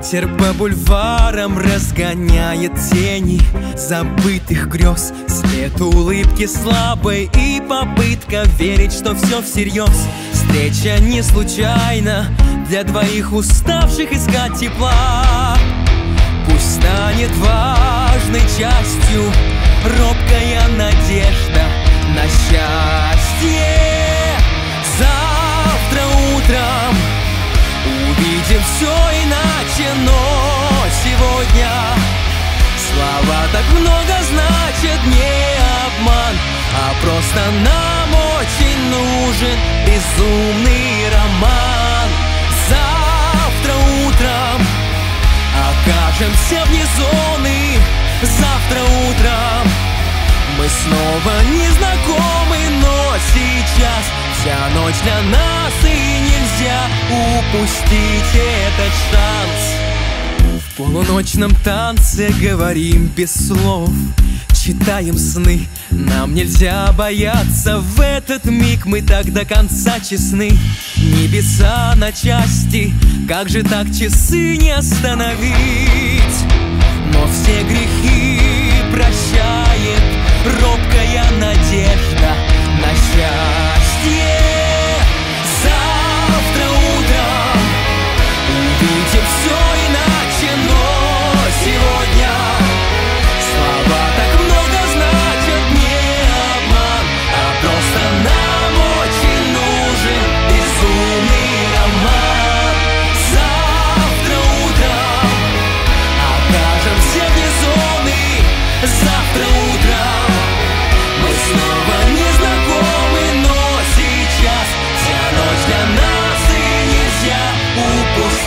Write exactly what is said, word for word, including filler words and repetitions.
Ветер по бульварам разгоняет тени забытых грез. След улыбки слабой и попытка верить, что все всерьез. Встреча не случайна, для двоих уставших искать тепла. Пусть станет важной частью робкая надежда на счастье. Завтра утром увидим все иначе, но сегодня слова так много значат. Не обман, а просто нам очень нужен безумный роман. Завтра утром окажемся вне зоны. Завтра утром мы снова не знакомы, но сейчас вся ночь для нас, и нельзя упустить этот шанс. В полуночном танце говорим без слов, читаем сны. Нам нельзя бояться, в этот миг мы так до конца честны. Небеса на части, как же так часы не остановить? Но все грехи прощает робкая надежда на счастье. Завтра утром увидим все иначе, но сегодня слова так много значат. Не обман, а просто нам очень нужен безумный роман. Завтра утром окажемся вне зоны. Завтра утром мы снова не знакомы, но сейчас вся ночь для нас, и нельзя упустить